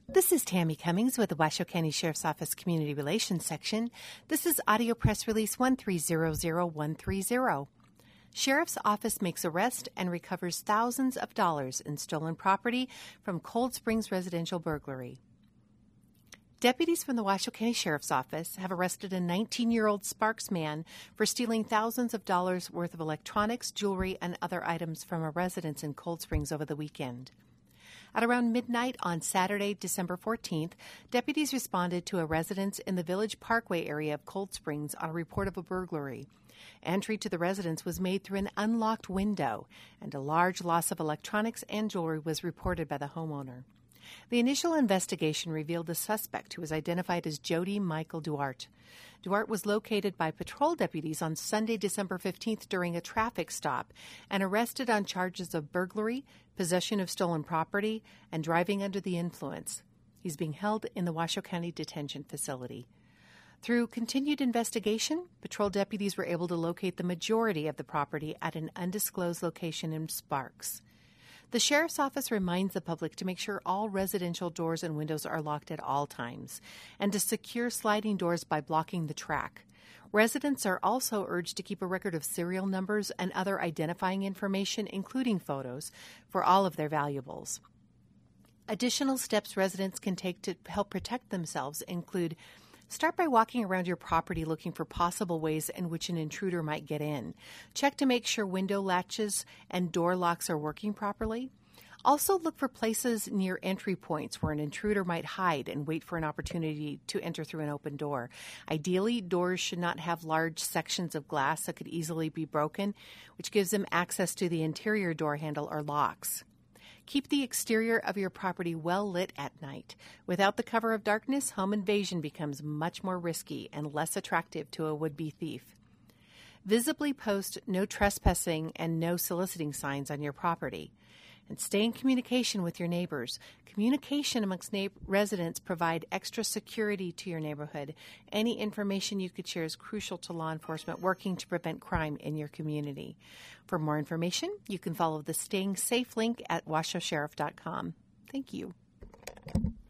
This is Tammy Cummings with the Washoe County Sheriff's Office Community Relations Section. This is Audio Press Release 1300130. Sheriff's Office makes arrest and recovers thousands of dollars in stolen property from Cold Springs residential burglary. Deputies from the Washoe County Sheriff's Office have arrested a 19-year-old Sparks man for stealing thousands of dollars worth of electronics, jewelry, and other items from a residence in Cold Springs over the weekend. At around midnight on Saturday, December 14th, deputies responded to a residence in the Village Parkway area of Cold Springs on a report of a burglary. Entry to the residence was made through an unlocked window, and a large loss of electronics and jewelry was reported by the homeowner. The initial investigation revealed the suspect, who was identified as Jody Michael Duarte. Duarte was located by patrol deputies on Sunday, December 15th during a traffic stop and arrested on charges of burglary, possession of stolen property, and driving under the influence. He's being held in the Washoe County Detention Facility. Through continued investigation, patrol deputies were able to locate the majority of the property at an undisclosed location in Sparks. The Sheriff's Office reminds the public to make sure all residential doors and windows are locked at all times and to secure sliding doors by blocking the track. Residents are also urged to keep a record of serial numbers and other identifying information, including photos, for all of their valuables. Additional steps residents can take to help protect themselves include: start by walking around your property looking for possible ways in which an intruder might get in. Check to make sure window latches and door locks are working properly. Also look for places near entry points where an intruder might hide and wait for an opportunity to enter through an open door. Ideally, doors should not have large sections of glass that could easily be broken, which gives them access to the interior door handle or locks. Keep the exterior of your property well lit at night. Without the cover of darkness, home invasion becomes much more risky and less attractive to a would-be thief. Visibly post no trespassing and no soliciting signs on your property. And stay in communication with your neighbors. Communication amongst residents provide extra security to your neighborhood. Any information you could share is crucial to law enforcement working to prevent crime in your community. For more information, you can follow the Staying Safe link at washoesheriff.com. Thank you.